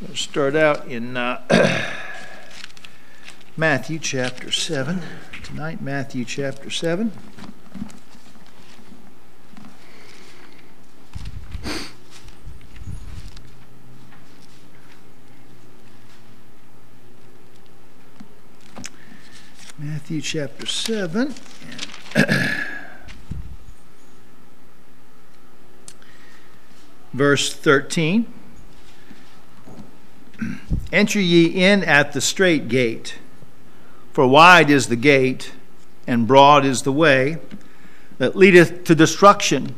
We'll start out in Matthew chapter 7. Tonight, Matthew chapter 7. Matthew chapter 7. Verse 13. Enter ye in at the strait gate, for wide is the gate, and broad is the way that leadeth to destruction,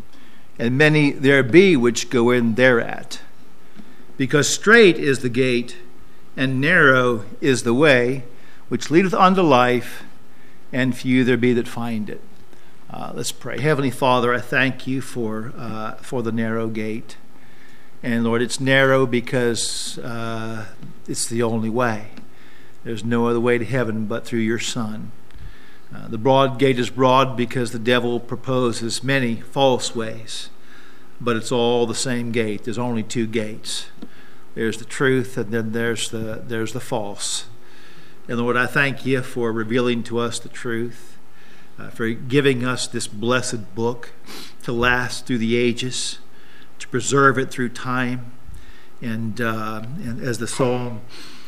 and many there be which go in thereat. Because strait is the gate, and narrow is the way which leadeth unto life, and few there be that find it. Let's pray. Heavenly Father, I thank you for the narrow gate. And Lord, it's narrow because it's the only way. There's no other way to heaven but through your Son. The broad gate is broad because the devil proposes many false ways. But it's all the same gate. There's only two gates. There's the truth, and then there's the false. And Lord, I thank you for revealing to us the truth, for giving us this blessed book to last through the ages, to preserve it through time. And as the psalm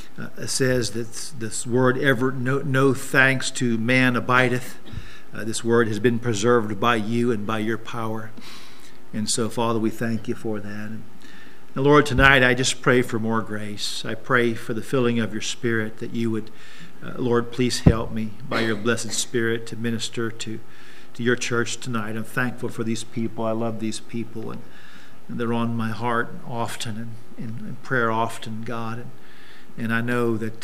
says, that this word ever no thanks to man abideth. This word has been preserved by you and by your power. And so, Father, we thank you for that. And Lord, tonight I just pray for more grace. I pray for the filling of your Spirit, that you would, Lord, please help me by your blessed Spirit to minister to your church tonight. I'm thankful for these people. I love these people, and they're on my heart often, and in prayer often, God. And I know that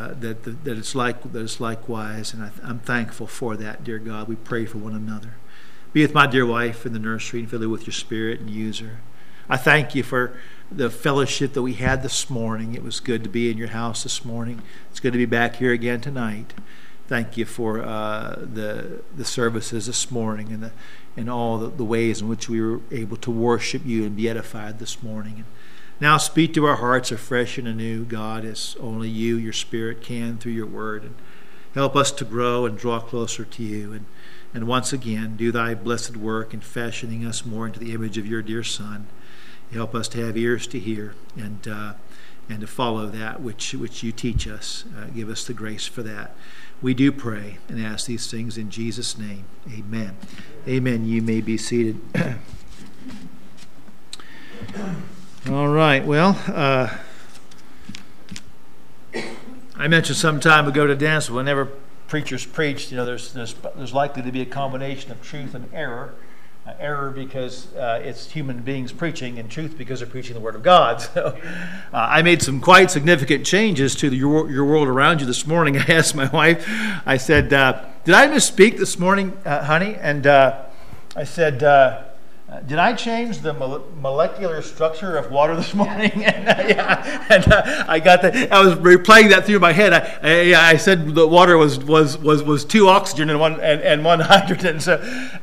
it's likewise, and I'm thankful for that, dear God. We pray for one another. Be with my dear wife in the nursery, and fill her with your Spirit and use her. I thank you for the fellowship that we had this morning. It was good to be in your house this morning. It's good to be back here again tonight. Thank you for the services this morning, and all the ways in which we were able to worship you and be edified this morning. And now speak to our hearts afresh and anew, God, as only you, your Spirit, can through your word. And help us to grow and draw closer to you. And once again, do thy blessed work in fashioning us more into the image of your dear Son. Help us to have ears to hear and to follow that which you teach us. Give us the grace for that. We do pray and ask these things in Jesus' name. Amen. Amen. You may be seated. All right. Well, I mentioned some time ago to Dennis, whenever preachers preach, there's likely to be a combination of truth and error. Error because it's human beings preaching, and truth because they're preaching the Word of God. So I made some quite significant changes to your world around you this morning. I asked my wife, I said, did I misspeak this morning, honey? And I said, did I change the molecular structure of water this morning? I got that. I was replaying that through my head. I said the water was two oxygen and one hydrogen. So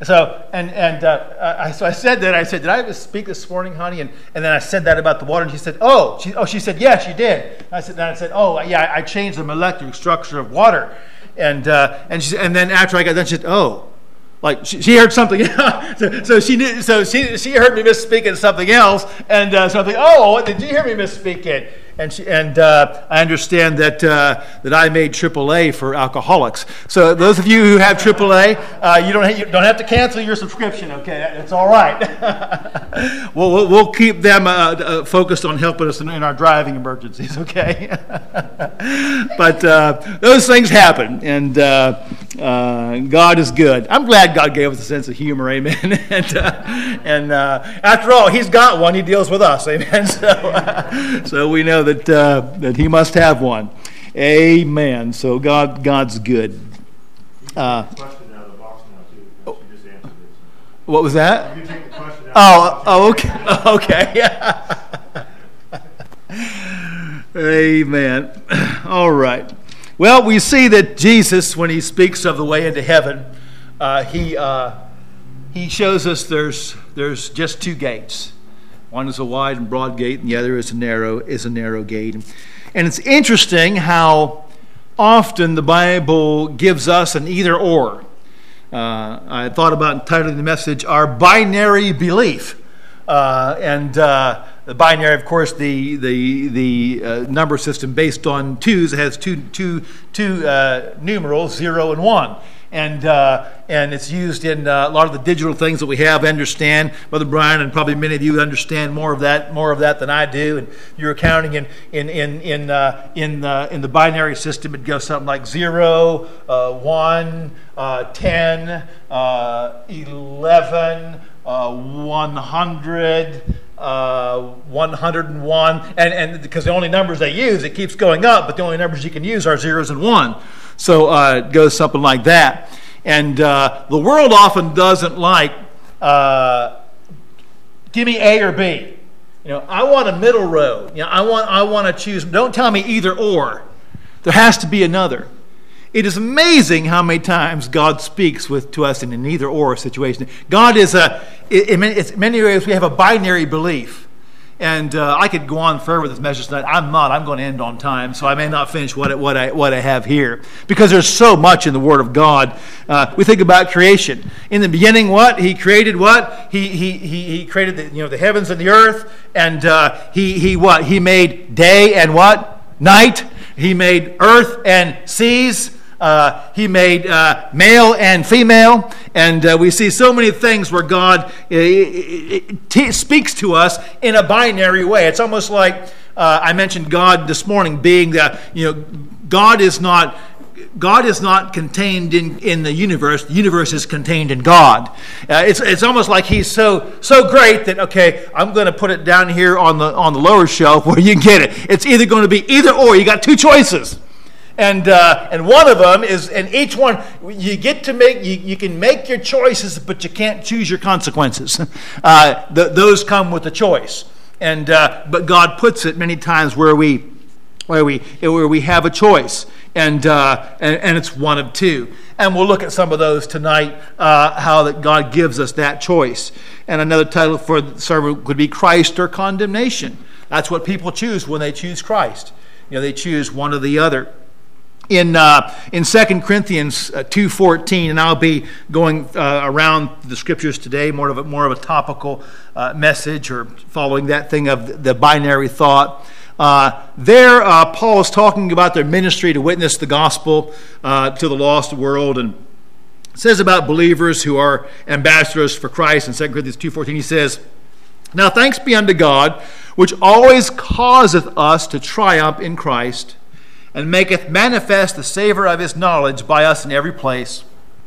I said that. I said, did I speak this morning, honey? And then I said that about the water, and she said, she said, yes, you did. I said, I changed the molecular structure of water, and then after I got done, she said, like she heard something, so she knew. So she heard me misspeaking something else, and something. Oh, what did you hear me misspeaking? And I understand that I made AAA for alcoholics. So those of you who have AAA, you don't have to cancel your subscription. Okay, it's all right. We'll keep them focused on helping us in our driving emergencies. Okay, but those things happen, and God is good. I'm glad God gave us a sense of humor. Amen. and after all, He's got one. He deals with us. Amen. So we know that He must have one. Amen. So God's good. Question out of the box now too. She just answered it. What was that? You can take the question out. Okay. Amen. All right. Well, we see that Jesus, when He speaks of the way into heaven, He shows us there's just two gates. One is a wide and broad gate, and the other is a narrow gate. And it's interesting how often the Bible gives us an either or. I thought about entitling the message, Our Binary Belief. The binary, of course, the number system based on twos. It has two numerals, 0 and 1. And it's used in a lot of the digital things that we have. Understand, Brother Brian, and probably many of you understand more of that than I do. And you're accounting in the binary system. It goes something like 0, 1, 10, 11, 100. 101, and because the only numbers they use, it keeps going up, but the only numbers you can use are 0s and 1. So it goes something like that. And the world often doesn't like, give me A or B. I want a middle road. I want to choose. Don't tell me either or. There has to be another. It is amazing how many times God speaks to us in an either-or situation. God is in many ways, we have a binary belief. And I could go on forever with this message tonight. I'm not. I'm going to end on time, so I may not finish what I have here. Because there's so much in the Word of God. We think about creation. In the beginning, what? He created what? He created the heavens and the earth. And he what? He made day and what? Night. He made earth and seas. He made male and female, and we see so many things where God speaks to us in a binary way. It's almost like I mentioned God this morning being that God is not contained in the universe. The universe is contained in God. It's almost like He's so great that I'm going to put it down here on the lower shelf where you can get it. It's either going to be either or. You got two choices. And one of them is, and each one you get to make. You can make your choices, but you can't choose your consequences. Those come with the choice. And but God puts it many times where we have a choice, and it's one of two. And we'll look at some of those tonight. How that God gives us that choice. And another title for the sermon would be Christ or condemnation. That's what people choose when they choose Christ. They choose one or the other. In 2 Corinthians 2:14, and I'll be going around the scriptures today, more of a topical message, or following that thing of the binary thought. Paul is talking about their ministry to witness the gospel to the lost world, and it says about believers who are ambassadors for Christ. In 2 Corinthians 2:14, he says, "Now thanks be unto God, which always causeth us to triumph in Christ, and maketh manifest the savor of his knowledge by us in every place.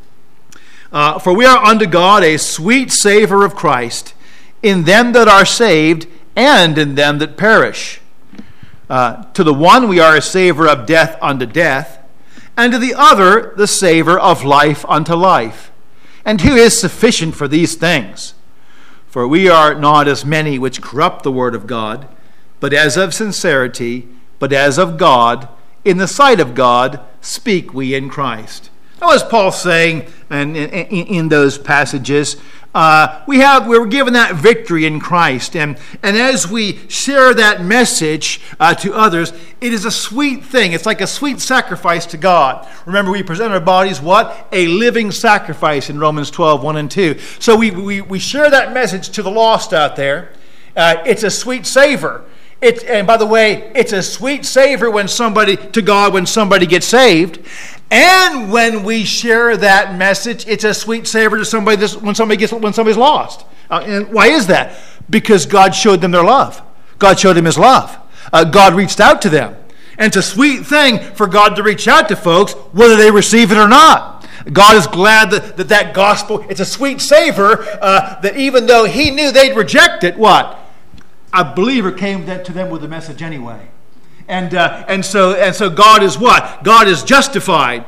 For we are unto God a sweet savor of Christ in them that are saved and in them that perish. To the one we are a savor of death unto death, and to the other the savor of life unto life. And who is sufficient for these things? For we are not as many which corrupt the word of God, but as of sincerity, but as of God, in the sight of God, speak we in Christ." Now, as Paul's saying in those passages, we were given that victory in Christ. And as we share that message to others, it is a sweet thing. It's like a sweet sacrifice to God. Remember, we present our bodies, what? A living sacrifice in Romans 12:1 and 2. So we share that message to the lost out there. It's a sweet savor. And by the way, it's a sweet savor when somebody gets saved. And when we share that message, it's a sweet savor to somebody when somebody's lost. And why is that? Because God showed them their love. God showed them his love. God reached out to them. And it's a sweet thing for God to reach out to folks, whether they receive it or not. God is glad that gospel, it's a sweet savor, that even though he knew they'd reject it, what? A believer came to them with a message anyway. And so God is what? God is justified,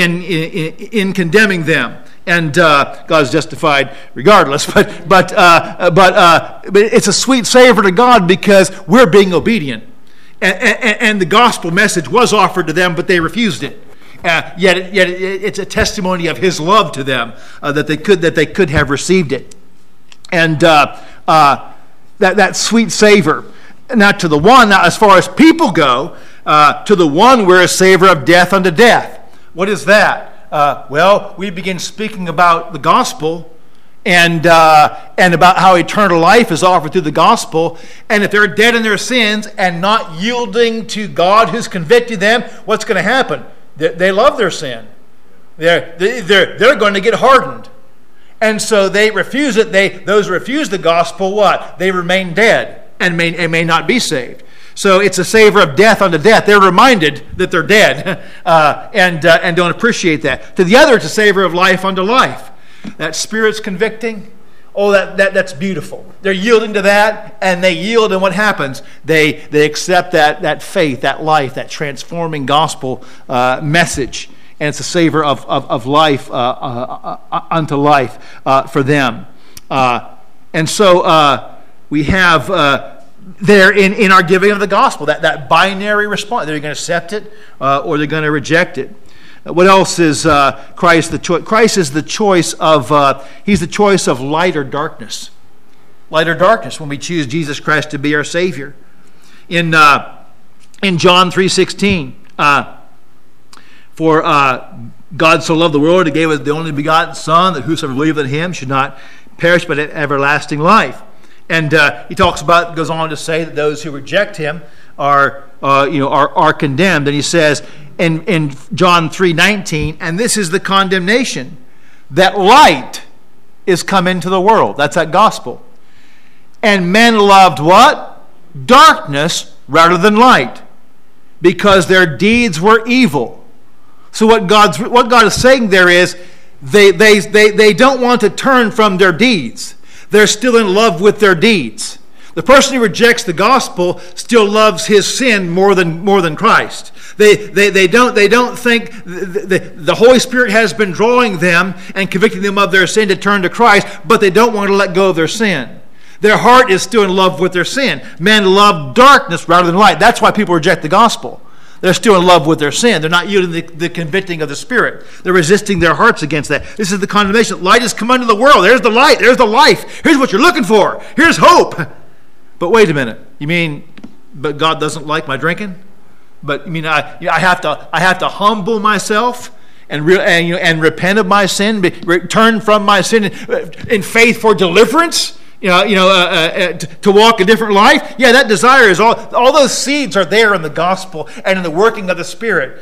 in condemning them. And God is justified regardless. But it's a sweet savor to God because we're being obedient. And the gospel message was offered to them, but they refused it. Yet it's a testimony of his love to them, that they could have received it. And that sweet savor. Not to the one, now as far as people go, to the one we're a savor of death unto death. What is that? Well, we begin speaking about the gospel and about how eternal life is offered through the gospel. And if they're dead in their sins and not yielding to God who's convicted them, what's going to happen? They love their sin. They're going to get hardened. And so they refuse it. Those who refuse the gospel, what? They remain dead and may not be saved. So it's a savor of death unto death. They're reminded that they're dead and don't appreciate that. To the other, it's a savor of life unto life. That Spirit's convicting. Oh, that's beautiful. They're yielding to that, and they yield, and what happens? They accept that faith, that life, that transforming gospel message. And it's a savor of life unto life for them. And so we have there in our giving of the gospel, that binary response. They're going to accept it or they're going to reject it. What else is Christ the choice? Christ is the choice of, he's the choice of light or darkness. Light or darkness when we choose Jesus Christ to be our Savior. In John 3:16, for God so loved the world, He gave us the only begotten Son, that whosoever believeth in Him should not perish but have everlasting life. And he goes on to say that those who reject Him are condemned. And he says in John 3:19, and this is the condemnation, that light is come into the world. That's that gospel. And men loved what? Darkness rather than light, because their deeds were evil. So what God is saying there is they don't want to turn from their deeds. They're still in love with their deeds. The person who rejects the gospel still loves his sin more than Christ. They don't think the Holy Spirit has been drawing them and convicting them of their sin to turn to Christ, but they don't want to let go of their sin. Their heart is still in love with their sin. Men love darkness rather than light. That's why people reject the gospel. They're still in love with their sin. They're not yielding the convicting of the Spirit. They're resisting their hearts against that. This is the condemnation. Light has come into the world. There's the light. There's the life. Here's what you're looking for. Here's hope. But wait a minute. You mean, but God doesn't like my drinking? But you mean I have to humble myself and repent of my sin, turn from my sin in faith for deliverance? To walk a different life. Yeah, that desire is all those seeds are there in the gospel and in the working of the Spirit.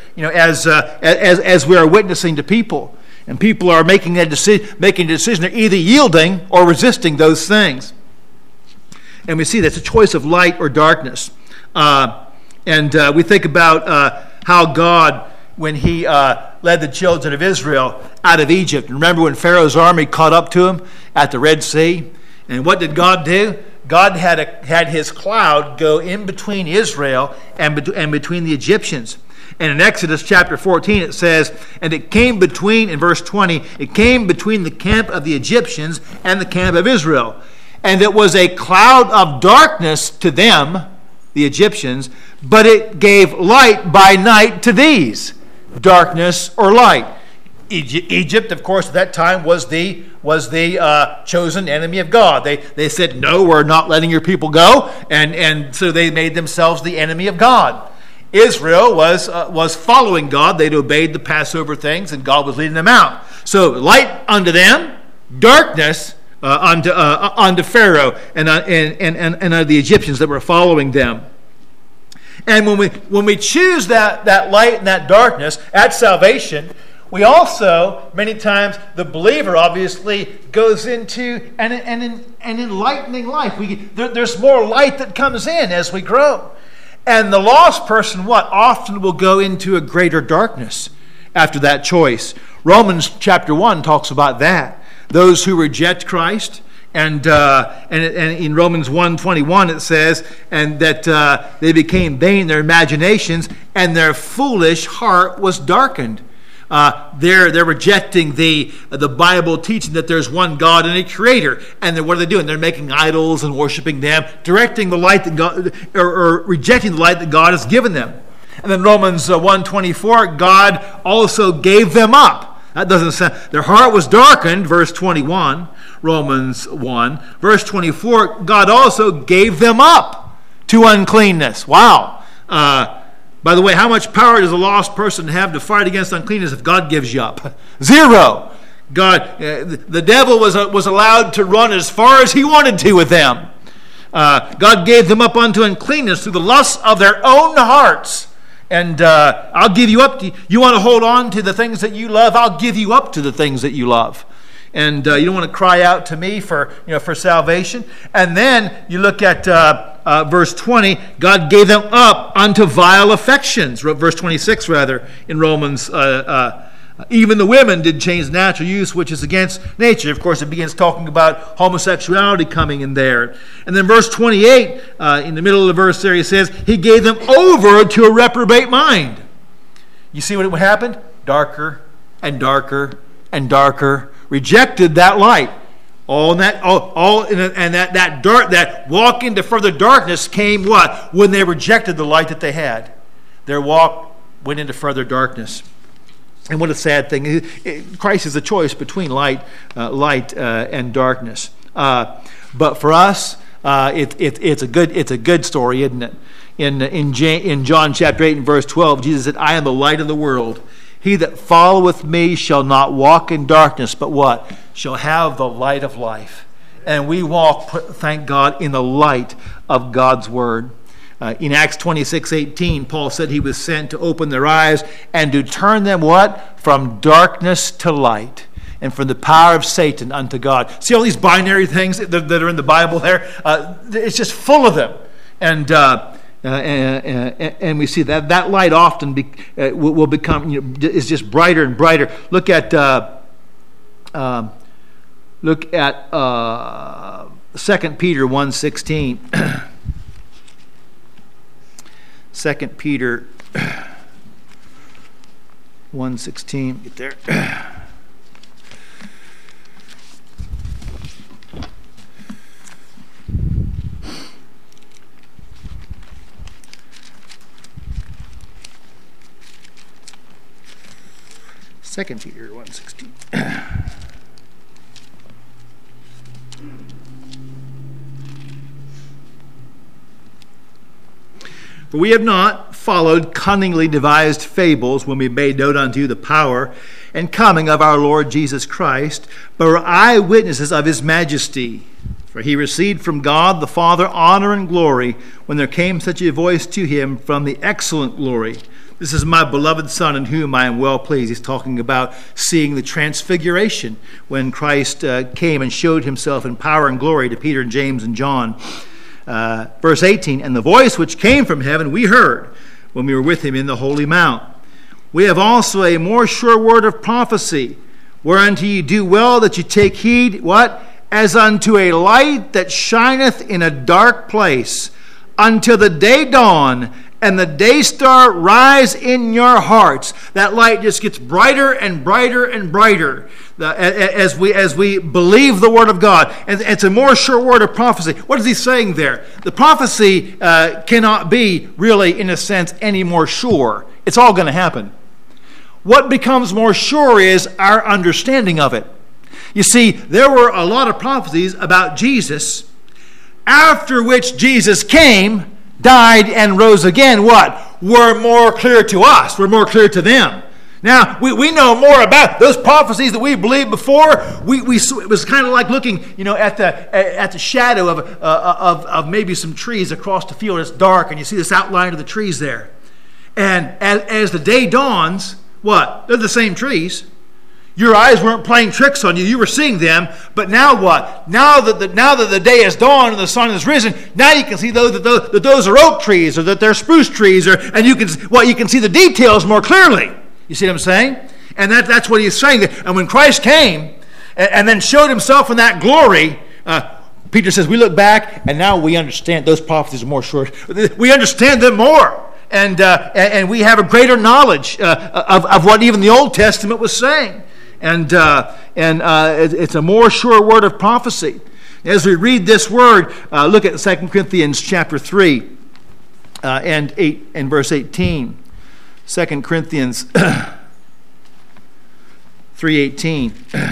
As we are witnessing to people, and people are making a decision. They're either yielding or resisting those things. And we see that's a choice of light or darkness. And we think about how God, when He led the children of Israel out of Egypt. Remember when Pharaoh's army caught up to him at the Red Sea? And what did God do? God had His cloud go in between Israel and between the Egyptians. And in Exodus chapter 14 it says, and it came between, in verse 20, it came between the camp of the Egyptians and the camp of Israel. And it was a cloud of darkness to them, the Egyptians, but it gave light by night to these, darkness or light. Egypt, of course, at that time was the chosen enemy of God. They said, no, we're not letting your people go, and so they made themselves the enemy of God. Israel was following God. They'd obeyed the Passover things, and God was leading them out. So light unto them, darkness unto Pharaoh and unto the Egyptians that were following them. And when we choose that light and that darkness at salvation, we also, many times, the believer obviously goes into an enlightening life. There's more light that comes in as we grow. And the lost person, often will go into a greater darkness after that choice. Romans chapter 1 talks about that. Those who reject Christ, and in Romans 1:21 it says, and that they became vain in their imaginations, and their foolish heart was darkened. They're rejecting the Bible teaching that there's one God and a Creator, and what are they doing? They're making idols and worshiping them, directing the light that God, or rejecting the light that God has given them. And then Romans 1:24, God also gave them up. That doesn't sound. Their heart was darkened, verse 21, Romans 1. Verse 24, God also gave them up to uncleanness. Wow. By the way, how much power does a lost person have to fight against uncleanness if God gives you up? Zero. God, the devil was allowed to run as far as he wanted to with them. God gave them up unto uncleanness through the lusts of their own hearts. And I'll give you up to, you want to hold on to the things that you love, I'll give you up to the things that you love. And you don't want to cry out to me for salvation. And then you look at verse 20, God gave them up unto vile affections. Verse 26 rather, in Romans, even the women did change natural use, which is against nature. Of course, it begins talking about homosexuality coming in there. And then verse 28, in the middle of the verse there, he says, he gave them over to a reprobate mind. You see what happened? Darker and darker and darker. Rejected that light. That walk into further darkness came what? When they rejected the light that they had. Their walk went into further darkness. And what a sad thing. Christ is a choice between light and darkness. But for us, it's a good story, isn't it? In John chapter 8 and verse 12, Jesus said, I am the light of the world. He that followeth me shall not walk in darkness, but what? Shall have the light of life. And we walk, thank God, in the light of God's word. In Acts 26:18, Paul said he was sent to open their eyes and to turn them what? From darkness to light, and from the power of Satan unto God. See all these binary things that are in the Bible there? It's just full of them. And we see that light often will become, is just brighter and brighter. Look at 2 Peter 1:16. 2 Peter 1:16. Get there. Second Peter 1:16. For we have not followed cunningly devised fables when we made known unto you the power and coming of our Lord Jesus Christ, but were eyewitnesses of his majesty. For he received from God the Father honor and glory when there came such a voice to him from the excellent glory. This is my beloved Son in whom I am well pleased. He's talking about seeing the transfiguration when Christ came and showed himself in power and glory to Peter and James and John. Verse 18, and the voice which came from heaven we heard when we were with him in the holy mount. We have also a more sure word of prophecy, whereunto ye do well that you take heed, what? As unto a light that shineth in a dark place, until the day dawn and the day star rise in your hearts. That light just gets brighter and brighter and brighter as we believe the word of God. And it's a more sure word of prophecy. What is he saying there? The prophecy cannot be really, in a sense, any more sure. It's all going to happen. What becomes more sure is our understanding of it. You see, there were a lot of prophecies about Jesus, after which Jesus came, died, and rose again, what? Were more clear to us. Were more clear to them. Now, we know more about those prophecies that we believed before. It was kind of like looking, at the shadow of maybe some trees across the field. It's dark, and you see this outline of the trees there. And as the day dawns, what? They're the same trees. Your eyes weren't playing tricks on you. You were seeing them. But now what? Now that the day has dawned and the sun has risen, now you can see that those are oak trees, or that they're spruce trees, and you can see the details more clearly. You see what I'm saying? And that's what he's saying. And when Christ came and then showed himself in that glory, Peter says, we look back and now we understand those prophecies are more sure. We understand them more. And we have a greater knowledge of what even the Old Testament was saying. And it's a more sure word of prophecy. As we read this word, look at 2 Corinthians chapter 3 and verse 18. 2 Corinthians 3:18.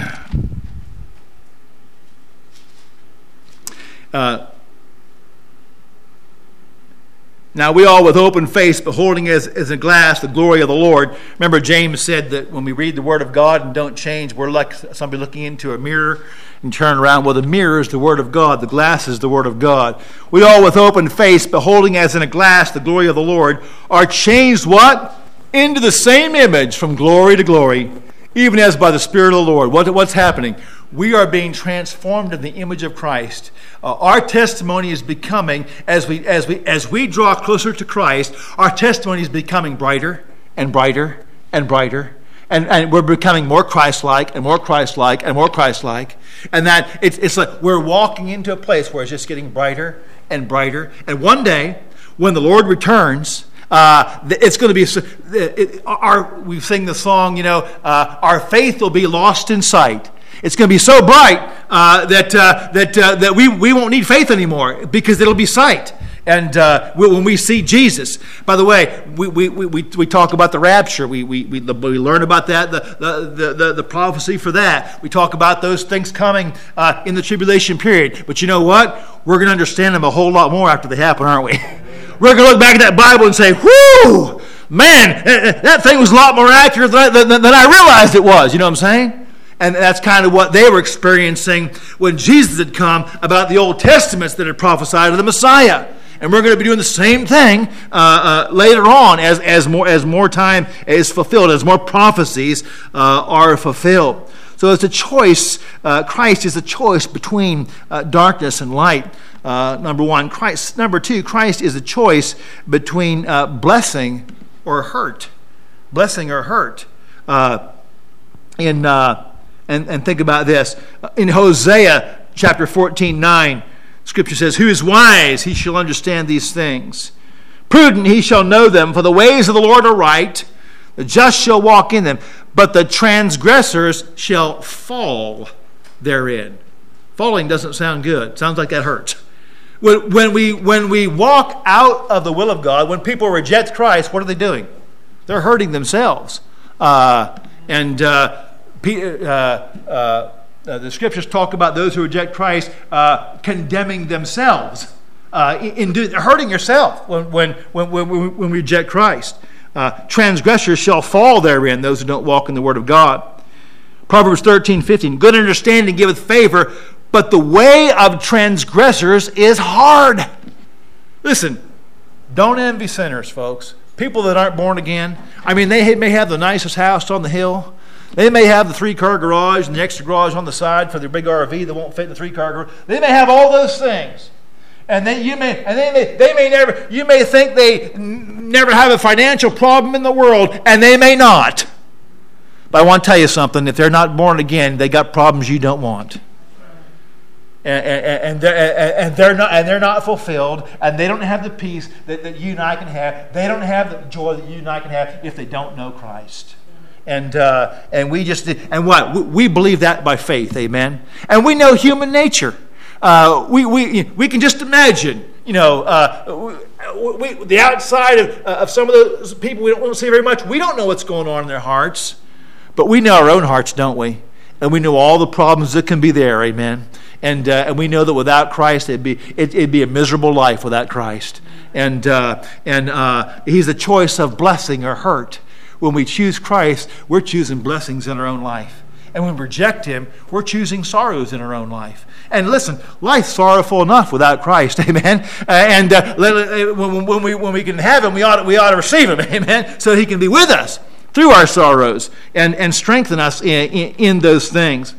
Now we all with open face, beholding as in a glass the glory of the Lord. Remember, James said that when we read the Word of God and don't change, we're like somebody looking into a mirror and turn around. Well, the mirror is the Word of God. The glass is the Word of God. We all with open face, beholding as in a glass the glory of the Lord, are changed what? Into the same image from glory to glory, even as by the Spirit of the Lord. What's happening? We are being transformed in the image of Christ. Our testimony is becoming, as we draw closer to Christ, our testimony is becoming brighter and brighter and brighter. And we're becoming more Christ-like and more Christ-like and more Christ-like. And that it's like we're walking into a place where it's just getting brighter and brighter. And one day, when the Lord returns, it's going to be. We sing the song, our faith will be lost in sight. It's going to be so bright that we won't need faith anymore because it'll be sight. And when we see Jesus, by the way, we talk about the rapture. We learn about that, the prophecy for that. We talk about those things coming in the tribulation period. But you know what? We're going to understand them a whole lot more after they happen, aren't we? We're going to look back at that Bible and say, "Whoo, man, that thing was a lot more accurate than I realized it was." You know what I'm saying? And that's kind of what they were experiencing when Jesus had come about the Old Testaments that had prophesied of the Messiah. And we're going to be doing the same thing later on as more time is fulfilled, as more prophecies are fulfilled. So it's a choice. Christ is a choice between darkness and light. Number one. Number two, Christ is a choice between blessing or hurt. Blessing or hurt. And think about this. In Hosea chapter 14:9, Scripture says, "Who is wise? He shall understand these things. Prudent, he shall know them. For the ways of the Lord are right. The just shall walk in them. But the transgressors shall fall therein." Falling doesn't sound good. It sounds like that hurts. When we walk out of the will of God, when people reject Christ, what are they doing? They're hurting themselves. The Scriptures talk about those who reject Christ condemning themselves. Hurting yourself when we reject Christ. Transgressors shall fall therein, those who don't walk in the Word of God. Proverbs 13:15, "Good understanding giveth favor, but the way of transgressors is hard." Listen, don't envy sinners, folks. People that aren't born again. I mean, they may have the nicest house on the hill. They may have the 3-car garage and the extra garage on the side for their big RV that won't fit the 3-car garage. They may have all those things. And you may think they never have a financial problem in the world, and they may not. But I want to tell you something. If they're not born again, they got problems you don't want. And they're not fulfilled, and they don't have the peace that you and I can have. They don't have the joy that you and I can have if they don't know Christ. And we believe that by faith, amen. And we know human nature. We can just imagine, the outside of some of those people we don't see very much. We don't know what's going on in their hearts, but we know our own hearts, don't we? And we know all the problems that can be there, amen. And we know that without Christ, it'd be a miserable life without Christ. And He's a choice of blessing or hurt. When we choose Christ, we're choosing blessings in our own life. And when we reject Him, we're choosing sorrows in our own life. And listen, life's sorrowful enough without Christ, amen. When we can have Him, we ought to receive Him, amen. So He can be with us through our sorrows and strengthen us in those things.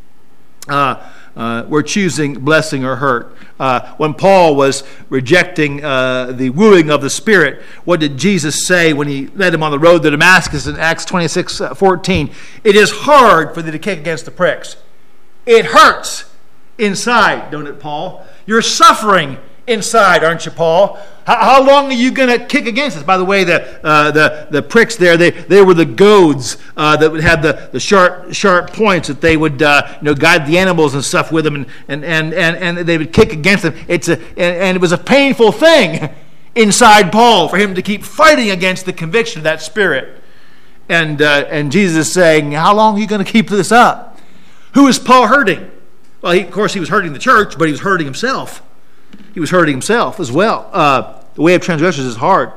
We're choosing blessing or hurt. When Paul was rejecting the wooing of the Spirit, what did Jesus say when He led him on the road to Damascus in Acts 26:14? "It is hard for thee to kick against the pricks." It hurts inside, don't it, Paul? You're suffering inside, aren't you, Paul? How long are you going to kick against this? By the way, the pricks there, they were the goads that would have the sharp points that they would guide the animals and stuff with them, and they would kick against them. And it was a painful thing inside Paul for him to keep fighting against the conviction of that spirit. And Jesus is saying, how long are you going to keep this up? Who is Paul hurting? Well, of course, he was hurting the church, but he was hurting himself. He was hurting himself as well. The way of transgressors is hard.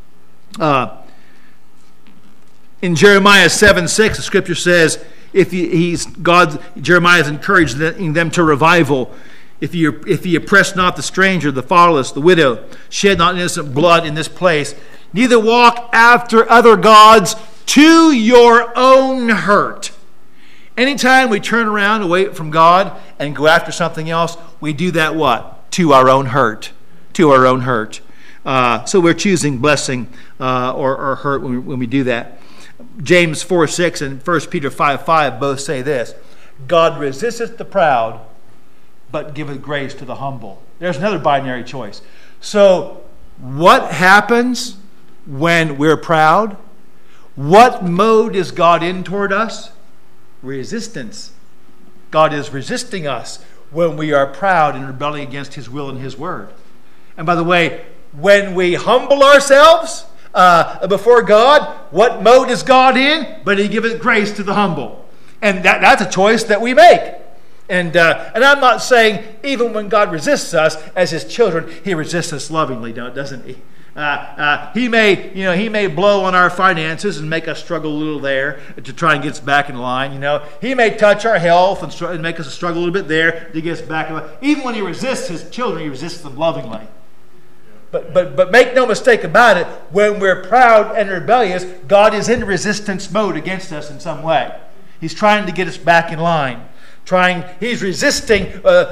In Jeremiah 7:6, the scripture says, Jeremiah is encouraging them to revival. If ye oppress not the stranger, the fatherless, the widow, shed not innocent blood in this place, neither walk after other gods to your own hurt. Anytime we turn around away from God and go after something else, we do that what? To our own hurt. To our own hurt. So we're choosing blessing or hurt when we do that. James 4:6 and 1 Peter 5:5 both say this: God resisteth the proud, but giveth grace to the humble. There's another binary choice. So what happens when we're proud? What mode is God in toward us? Resistance. God is resisting us when we are proud and rebelling against His will and His word. And by the way, when we humble ourselves before God, what mode is God in? But He giveth grace to the humble. And that's a choice that we make. And I'm not saying even when God resists us as His children, He resists us lovingly, doesn't He? He may blow on our finances and make us struggle a little there to try and get us back in line. He may touch our health and make us struggle a little bit there to get us back in line. Even when He resists His children, He resists them lovingly. But make no mistake about it, when we're proud and rebellious, God is in resistance mode against us in some way. He's trying to get us back in line. He's resisting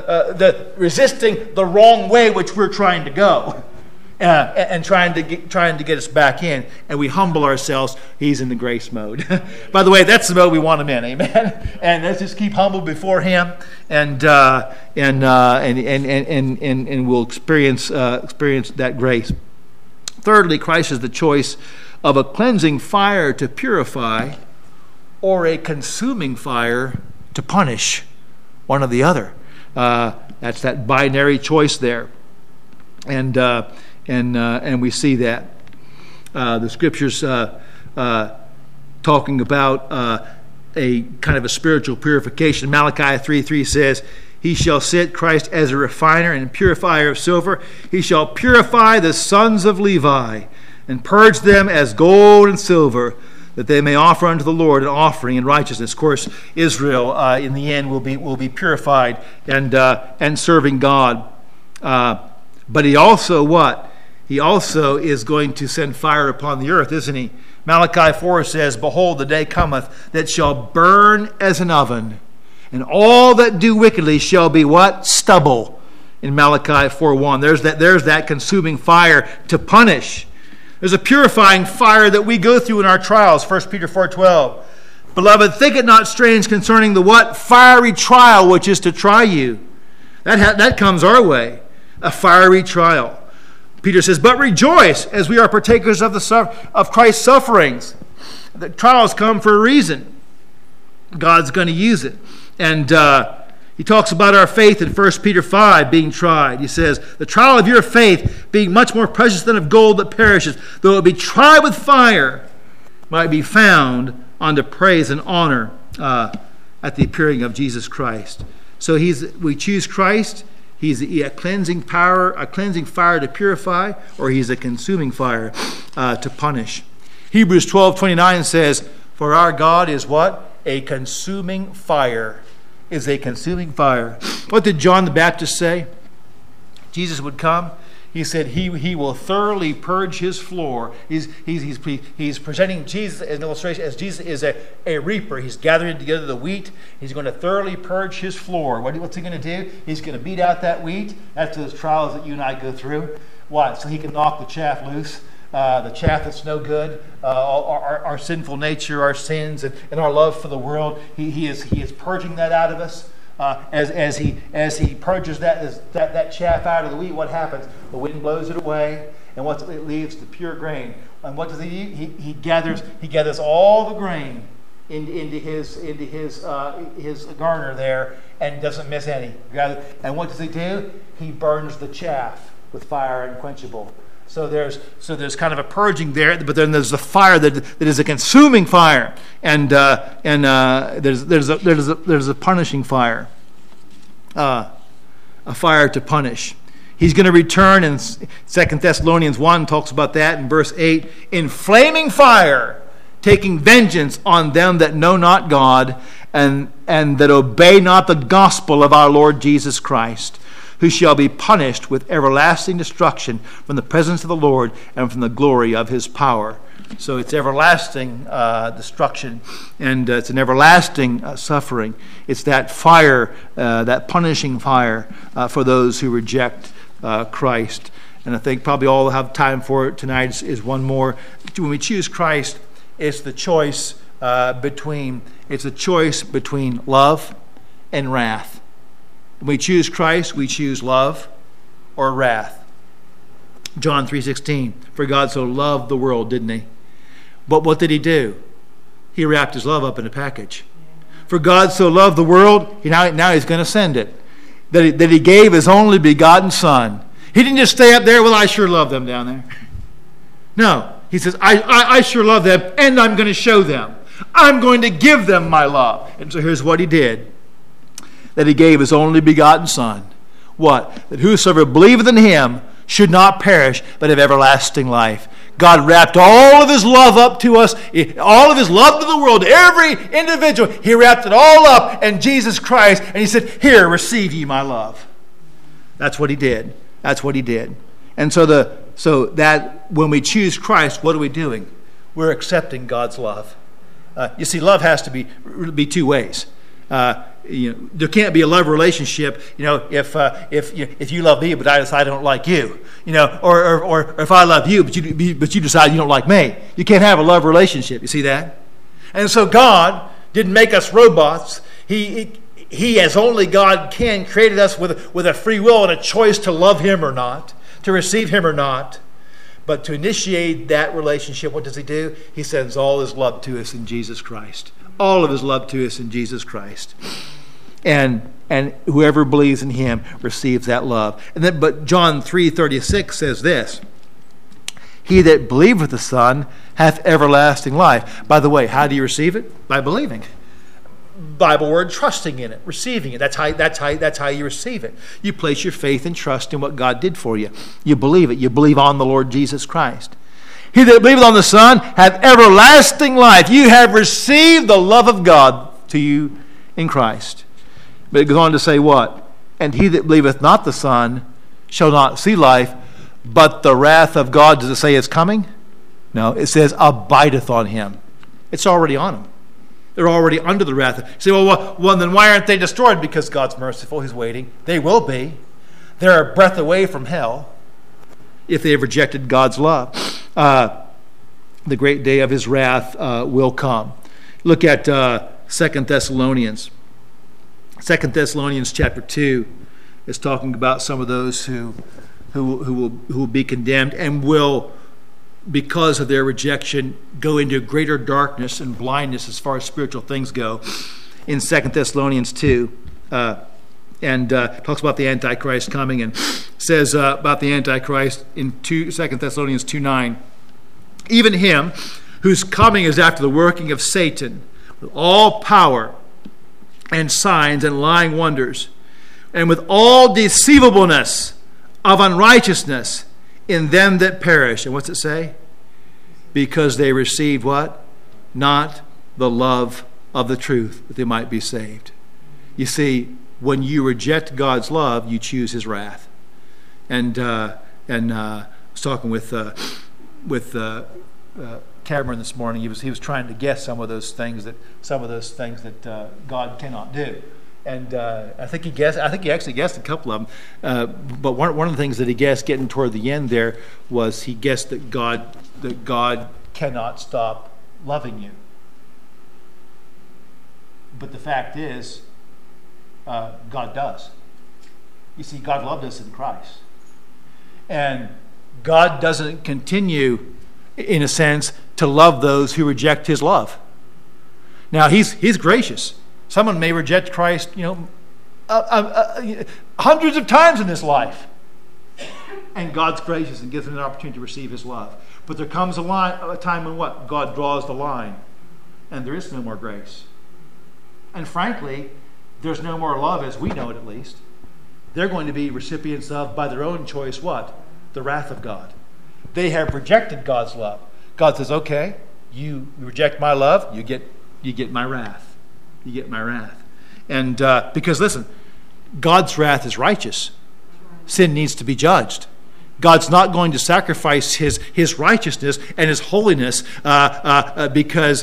the wrong way which we're trying to go, and trying to get us back in. And we humble ourselves. He's in the grace mode. By the way, that's the mode we want Him in. Amen. And let's just keep humble before Him, and we'll experience that grace. Thirdly, Christ is the choice of a cleansing fire to purify, or a consuming fire to punish. One or the other. That's that binary choice there, and we see that the scriptures talking about a kind of a spiritual purification. Malachi 3:3 says, "He shall sit Christ as a refiner and purifier of silver. He shall purify the sons of Levi and purge them as gold and silver, that they may offer unto the Lord an offering in righteousness." Of course, Israel in the end will be purified and serving God. But He also what? He also is going to send fire upon the earth, isn't He? Malachi 4 says, "Behold, the day cometh that shall burn as an oven, and all that do wickedly shall be" what? Stubble. In Malachi 4:1, there's that consuming fire to punish. There's a purifying fire that we go through in our trials. 1 Peter 4:12. "Beloved, think it not strange concerning the" what? "Fiery trial which is to try you." That comes our way. A fiery trial. Peter says, "But rejoice as we are partakers of Christ's sufferings." The trials come for a reason. God's going to use it. And he talks about our faith in 1 Peter 5 being tried. He says, "The trial of your faith, being much more precious than of gold that perishes, though it be tried with fire, might be found unto praise and honor at the appearing of Jesus Christ." So we choose Christ. He's a cleansing fire to purify, or He's a consuming fire to punish. Hebrews 12:29 says, "For our God is" what? "A consuming fire." Is a consuming fire. What did John the Baptist say? Jesus would come. He said he will thoroughly purge His floor. He's presenting Jesus as an illustration, as Jesus is a reaper. He's gathering together the wheat. He's going to thoroughly purge His floor. What's He going to do? He's going to beat out that wheat. That's those trials that you and I go through. Why? So He can knock the chaff loose. The chaff that's no good, our sinful nature, our sins, and our love for the world. He is purging that out of us. As he purges that chaff out of the wheat, what happens? The wind blows it away, and it leaves the pure grain. And what does He do? He gathers all the grain into his garner there, and doesn't miss any. And what does He do? He burns the chaff with fire unquenchable. So there's kind of a purging there, but then there's the fire that is a consuming fire, and there's a punishing fire, a fire to punish. He's going to return, and 2 Thessalonians 1 talks about that in verse 8, in flaming fire, taking vengeance on them that know not God and that obey not the gospel of our Lord Jesus Christ, who shall be punished with everlasting destruction from the presence of the Lord and from the glory of his power. So it's everlasting destruction, and it's an everlasting suffering. It's that fire, that punishing fire for those who reject Christ. And I think probably all we'll have time for tonight is one more. When we choose Christ, it's the choice between love and wrath. When we choose Christ, we choose love or wrath. John 3:16, for God so loved the world, didn't he? But what did he do? He wrapped his love up in a package. For God so loved the world, now he's going to send it. That he gave his only begotten Son. He didn't just stay up there, well, I sure love them down there. No, he says, I sure love them, and I'm going to show them. I'm going to give them my love. And so here's what he did. That he gave his only begotten Son. What? That whosoever believeth in him should not perish, but have everlasting life. God wrapped all of his love up to us, all of his love to the world, every individual. He wrapped it all up in Jesus Christ, and he said, here, receive ye my love. That's what he did. That's what he did. And so that when we choose Christ, what are we doing? We're accepting God's love. You see, love has to be two ways. There can't be a love relationship, if you love me but I decide I don't like you, or if I love you but you decide you don't like me. You can't have a love relationship. You see that? And so God didn't make us robots. He as only God can, created us with a free will and a choice to love him or not, to receive him or not. But to initiate that relationship, what does he do? He sends all his love to us in Jesus Christ. All of his love to us in Jesus Christ. And whoever believes in him receives that love. But John 3:36 says this, he that believeth the Son hath everlasting life. By the way, how do you receive it? By believing. Bible word, trusting in it, receiving it. That's how you receive it. You place your faith and trust in what God did for you. You believe it. You believe on the Lord Jesus Christ. He that believeth on the Son hath everlasting life. You have received the love of God to you in Christ. But it goes on to say what? And he that believeth not the Son shall not see life, but the wrath of God, does it say it's coming? No, it says abideth on him. It's already on him. They're already under the wrath. You say, well, then why aren't they destroyed? Because God's merciful. He's waiting. They will be. They're a breath away from hell if they have rejected God's love. The great day of his wrath will come. Look at 2 Thessalonians. 2 Thessalonians chapter 2 is talking about some of those who will be condemned and will, because of their rejection, go into greater darkness and blindness as far as spiritual things go. In 2 Thessalonians 2, and talks about the Antichrist coming, and says about the Antichrist in 2 Thessalonians 2:9, even him whose coming is after the working of Satan, with all power and signs and lying wonders, and with all deceivableness of unrighteousness in them that perish. And what's it say? Because they received what? Not the love of the truth, that they might be saved. You see, when you reject God's love, you choose his wrath. And I was talking with Cameron this morning. He was trying to guess some of those things that God cannot do. And I think he actually guessed a couple of them. But one of the things that he guessed, getting toward the end there, was he guessed that God cannot stop loving you. But the fact is, God does. You see, God loved us in Christ. And God doesn't continue, in a sense, to love those who reject his love. Now, he's gracious. Someone may reject Christ, hundreds of times in this life. And God's gracious and gives them an opportunity to receive his love. But there comes a time when what? God draws the line. And there is no more grace. And frankly, there's no more love as we know it, at least. They're going to be recipients of, by their own choice, what? The wrath of God. They have rejected God's love. God says, okay, you reject my love, you get my wrath. You get my wrath. And because listen, God's wrath is righteous. Sin needs to be judged. God's not going to sacrifice his righteousness and his holiness because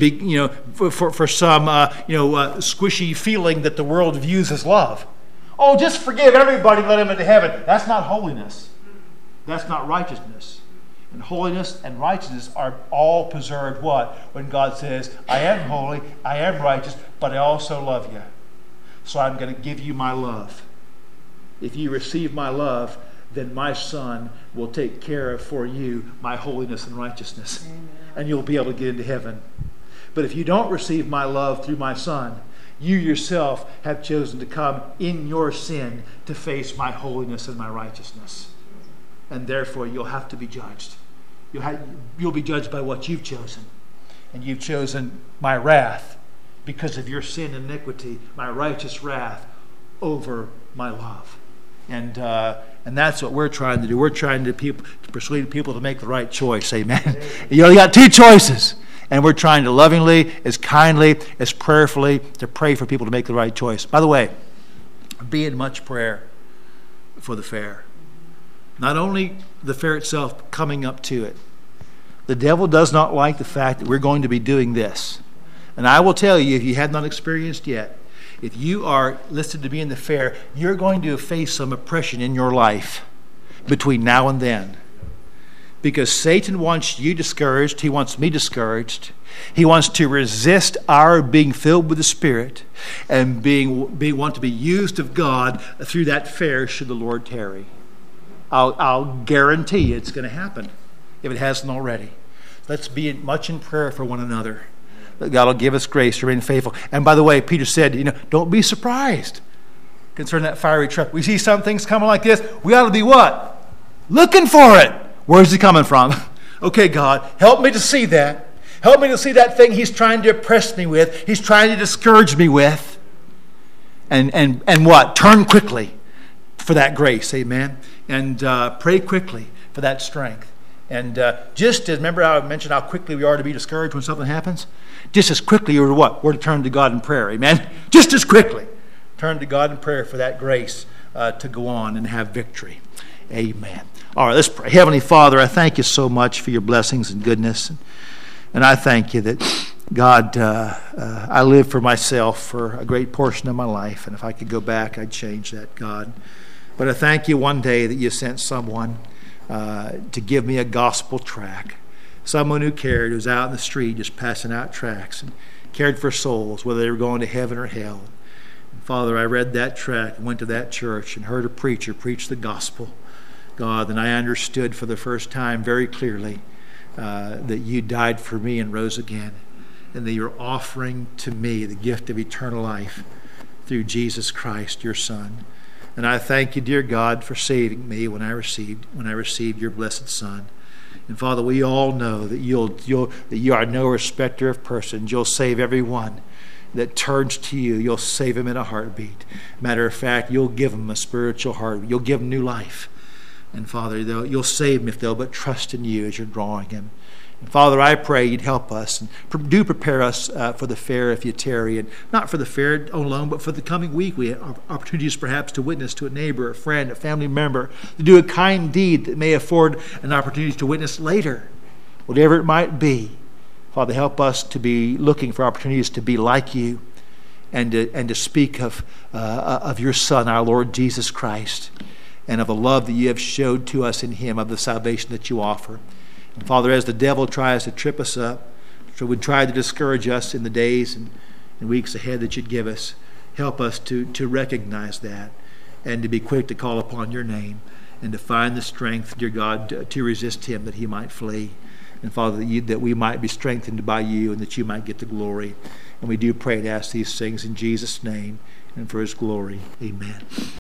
for some squishy feeling that the world views as love. Oh, just forgive everybody, let them into heaven. That's not holiness. That's not righteousness. And holiness and righteousness are all preserved what? When God says, I am holy, I am righteous, but I also love you. So I'm going to give you my love. If you receive my love, then my Son will take care of for you my holiness and righteousness. Amen. And you'll be able to get into heaven. But if you don't receive my love through my Son, you yourself have chosen to come in your sin to face my holiness and my righteousness. And therefore you'll have to be judged. You'll be judged by what you've chosen. And you've chosen my wrath because of your sin and iniquity, my righteous wrath over my love. And that's what we're trying to do. We're trying to persuade people to make the right choice. Amen. You only got two choices. And we're trying to lovingly, as kindly, as prayerfully, to pray for people to make the right choice. By the way, be in much prayer for the fair. Not only the fair itself, coming up to it. The devil does not like the fact that we're going to be doing this. And I will tell you, if you have not experienced yet, if you are listed to be in the fair, you're going to face some oppression in your life between now and then. Because Satan wants you discouraged. He wants me discouraged. He wants to resist our being filled with the Spirit and want to be used of God through that fair should the Lord tarry. I'll guarantee you it's going to happen if it hasn't already. Let's be much in prayer for one another. That God will give us grace to remain faithful. And by the way, Peter said, don't be surprised concerning that fiery trap. We see some things coming like this. We ought to be what? Looking for it. Where's he coming from? Okay, God, help me to see that. Help me to see that thing he's trying to oppress me with. He's trying to discourage me with. And what? Turn quickly for that grace. Amen. And pray quickly for that strength. And just as, remember I mentioned how quickly we are to be discouraged when something happens? Just as quickly we're to what? We're to turn to God in prayer. Amen? Just as quickly. Turn to God in prayer for that grace to go on and have victory. Amen. All right, let's pray. Heavenly Father, I thank you so much for your blessings and goodness. And I thank you that, God, I live for myself for a great portion of my life. And if I could go back, I'd change that, God. But I thank you one day that you sent someone to give me a gospel tract. Someone who cared, who was out in the street just passing out tracts and cared for souls, whether they were going to heaven or hell. And Father, I read that tract and went to that church and heard a preacher preach the gospel, God, and I understood for the first time very clearly that you died for me and rose again, and that you're offering to me the gift of eternal life through Jesus Christ, your Son. And I thank you, dear God, for saving me when I received your blessed Son. And Father, we all know that that you are no respecter of persons. You'll save everyone that turns to you. You'll save him in a heartbeat. Matter of fact, you'll give him a spiritual heart. You'll give him new life. And Father, you'll save him if they'll but trust in you as you're drawing him. And Father, I pray you'd help us and do prepare us for the fair if you tarry, and not for the fair alone, but for the coming week. We have opportunities perhaps to witness to a neighbor, a friend, a family member, to do a kind deed that may afford an opportunity to witness later, whatever it might be. Father, help us to be looking for opportunities to be like you and to speak of your Son, our Lord Jesus Christ, and of the love that you have showed to us in him, of the salvation that you offer. And Father, as the devil tries to trip us up, so would try to discourage us in the days and weeks ahead that you'd give us, help us to recognize that and to be quick to call upon your name and to find the strength, dear God, to resist him that he might flee. And Father, that we might be strengthened by you and that you might get the glory. And we do pray and ask these things in Jesus' name and for his glory. Amen.